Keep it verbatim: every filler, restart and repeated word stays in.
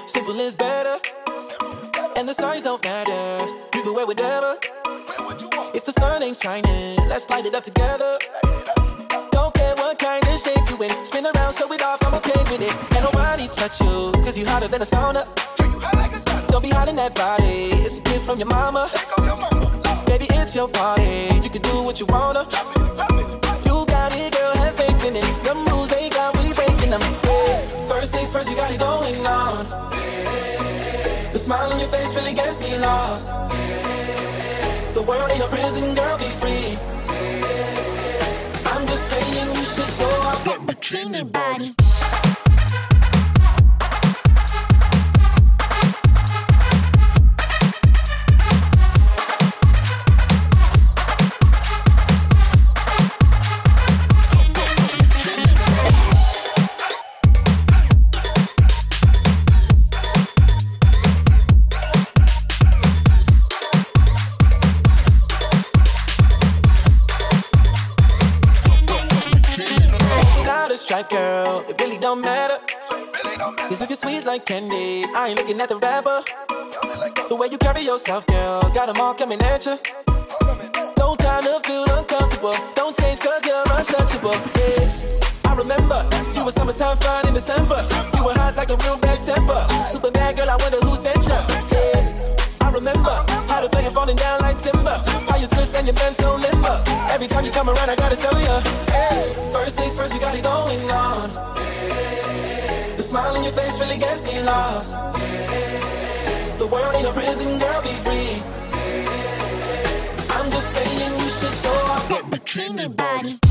Simple is better, and the signs don't matter. You can wear whatever. If the sun ain't shining, let's light it up together. Don't care what kind of shape you in. Spin around, show it off, I'm okay with it. And nobody touch you, cause you hotter than a sauna. Don't be hiding that body, it's a gift from your mama. Baby, it's your party, you can do what you wanna. You got it, girl, have faith in it. The moves they got, we breaking them. Yeah. First things first, you got it going on. The smile on your face really gets me lost. The world ain't a prison, girl, be free. I'm just saying you should show off that bikini body. Girl, it really don't matter. Cause if you're sweet like candy, I ain't looking at the rapper. The way you carry yourself, girl, got them all coming at you. No time to feel uncomfortable. Don't change cause you're untouchable. Yeah, I remember you were summertime fine in December. You were hot like a real bad temper. Super bad girl, I wonder who sent you. Yeah, I remember how to play it falling down like timber. How you twist and you bend so limber. Every time you come around, I gotta tell you. Hey, first things first, you got it going on. The smile on your face really gets me lost. The world ain't a prison, girl, be free. I'm just saying you should show off that bikini body.